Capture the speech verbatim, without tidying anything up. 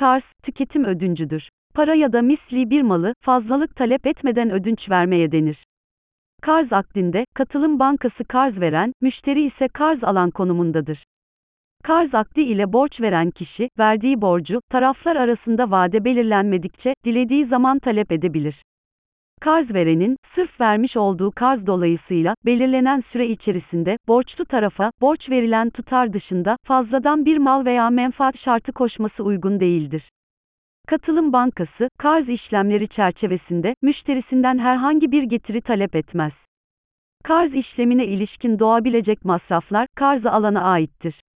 Karz, tüketim ödüncüdür. Para ya da misli bir malı, fazlalık talep etmeden ödünç vermeye denir. Karz akdinde, katılım bankası karz veren, müşteri ise karz alan konumundadır. Karz akdi ile borç veren kişi, verdiği borcu, taraflar arasında vade belirlenmedikçe, dilediği zaman talep edebilir. Karz verenin, sırf vermiş olduğu karz dolayısıyla, belirlenen süre içerisinde, borçlu tarafa, borç verilen tutar dışında, fazladan bir mal veya menfaat şartı koşması uygun değildir. Katılım bankası, karz işlemleri çerçevesinde, müşterisinden herhangi bir getiri talep etmez. Karz işlemine ilişkin doğabilecek masraflar, karzı alana aittir.